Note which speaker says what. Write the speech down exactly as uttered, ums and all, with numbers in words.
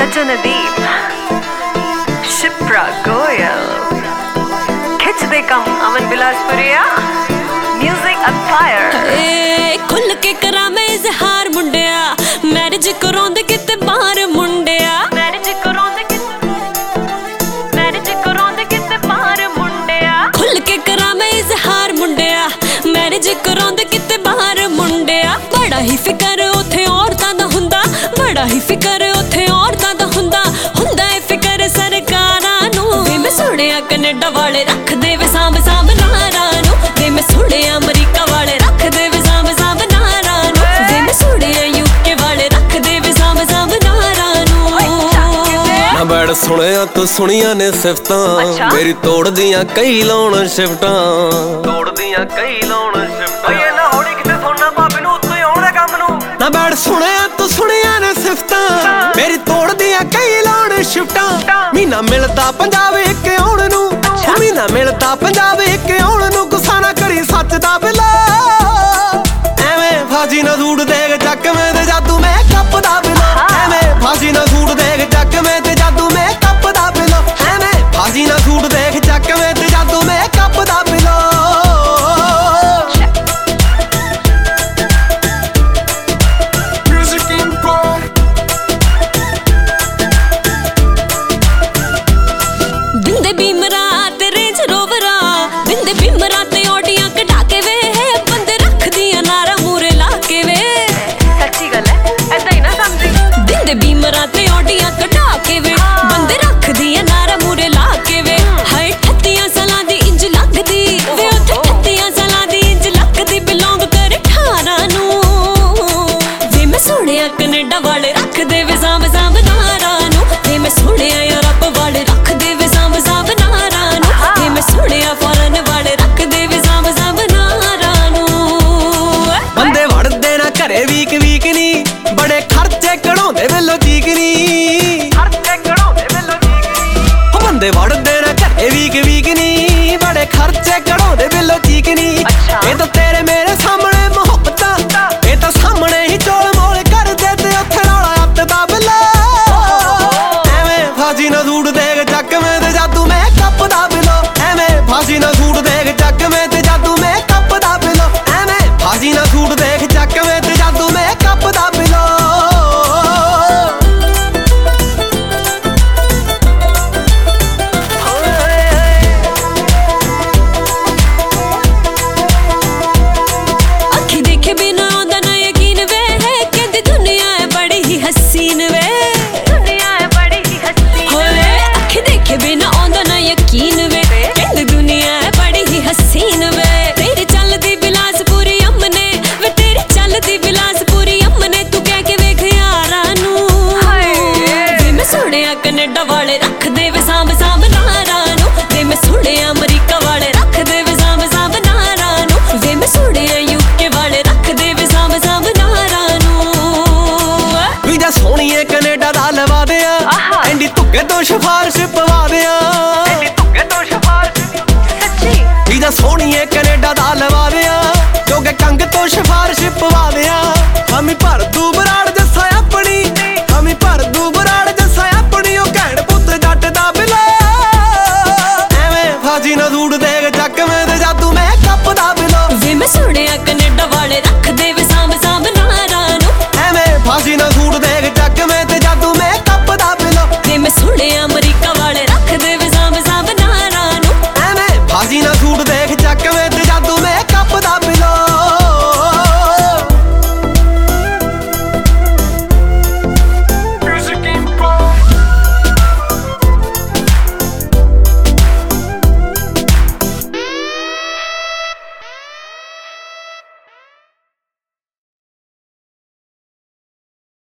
Speaker 1: अर्जुनदीप शिप्रा गोयल खिच दे कम अमन बिलासपुरिया music empire
Speaker 2: खुल के करा मैं इजहार मुंडिया मैरिज करांदे किते बाहर मुंडिया मैरिज करांदे किते मैरिज करांदे किते बाहर मुंडिया खुल के करा मैं इजहार मुंडिया मैरिज करांदे किते बाहर मुंडिया बड़ा ही फिकर उथे औरतां दा हुंदा बड़ा ही फिकर उथे औरतां दा हुंदा हुंदा है फिकर सरकारां नू वे मैं सुनिया कनेडा वाले रख दे वे सांभ सांभ नारां नू वे मैं सुनिया अमरीका वाले रख दे वे सांभ सांभ नारां नू वे मैं सुनिया यूके वाले रख दे वे सांभ सांभ नारां नू
Speaker 3: ना बैठ सुनिया तू सुनिया ने सिफतां मेरी तोड़ दियां कई लाउण शिफ्टां तोड़ दियां कई लाउण शिफ्टां ओए ना होड़ी किते सोना भाभी नू उत्ते आउणे काम नू ना बैठ सुनिया तू सुनिया ने सिफतां मेरी तोड़ दियां कई लाउण शिफ्टां महीना मिलदा पंजाब इक आउण नू महीना मिलदा पंजाब इक आउण नू गुस्सा ना करी सच दा बिला एवें फाजी ना सूट देख चक में ते जादू मैं कप दा बिला एवें फाजी ना सूट देख चक में ते जादू मैं कप दा बिला एवें फाजी ना सूट देख चक में ते जादू मैं कप दा बिला
Speaker 2: बिंदे बीमरा ते रेंज रोवरा बिंदे बीमरा ते ऑडियां कढा के वे बंदे रख दिया नारा मूरे ला के वे
Speaker 1: सच्ची गल है ऐसा ही ना समझी
Speaker 2: बिंदे बीमरा ते ऑडियां कढा के वे बंदे रख दिया नारा मूरे ला के वे हाय ठत्तियां सालां दी इंज लगदी वे उत्थे ठत्तियां सालां दी इंज लगदी बिलोंग कर अठारह नू वे मैं सुनिया कनेडा वाले रख दे वे सांभ सांभ नारां नू वे मैं सुनिया यूरोप वाले रख दे वे सांभ सांभ नारां नू वे मैं सुनिया फॉरेन वाले रख दे वे सांभ सांभ नारां नू
Speaker 3: बंदे वड़दे ना घरे वीक वीक नी बड़े खर्चे कढाउंदे वेलो चीक नी खर्चे कढाउंदे वेलो चीक नी हो बंदे वड़दे ना घरे वीक वीक नी बड़े खर्चे कढाउंदे वेलो चीक नी ए तो तेरे मेरे सामने मोहब्बतां ए तो सामने ही चोल मोल कर दे ते उत्थे रौला अत्त दा बिला एवें फाजी ना सूट देख चक में ते जादू मैं कप दा बिलो एवें फाजी ना सूट देख चक में ते जादू मैं कप दा बिलो एवें फाजी ना सूट देख चक में ते जादू मैं कप दा बिलो
Speaker 2: अखी देखे बिना आंदा ना यकीन वे कहंदी दुनिया है बड़ी ही हसीन वे
Speaker 1: दुनिया है बड़ी ही हसीन
Speaker 2: होए अखी देखे बिना आंदा ना यकीन वे कहंदी दुनिया है बड़ी ही हसीन वे तेरी चलदी बिलासपुरी अम्मने वे तेरी चलदी बिलासपुरी अम्मने तू कह के वेख यारां नू वे मैं सुनिया कनेडा वाले रख दे वे सांभ सांभ नारां नू वे मैं सुनिया अमरीका वाले रख दे वे सांभ सांभ नारां नू वे मैं सुनिया यूके वाले रख दे वे सांभ सांभ नारां नू
Speaker 3: ਵੀਜ਼ਾ ਸੋਹਣੀਏ ਕੈਨੇਡਾ ਦਾ ਲਵਾ ਦਿਆਂ ਐਂਡੀ ਧੁੱਕੇ ਤੋਂ ਸਿਫਾਰਿਸ਼ ਪਵਾ ਦਿਆਂ ਐਂਡੀ ਧੁੱਕੇ ਤੋਂ ਸਿਫਾਰਿਸ਼
Speaker 1: सच्ची
Speaker 3: ਵੀਜ਼ਾ ਸੋਹਣੀਏ ਕੈਨੇਡਾ ਦਾ ਲਵਾ ਦਿਆਂ ਜੋਗੇ ਕੰਗ ਤੋਂ ਸਿਫਾਰਿਸ਼ ਪਵਾ ਦਿਆਂ ਹਮੀ ਭਰ ਦੂਬਰਾ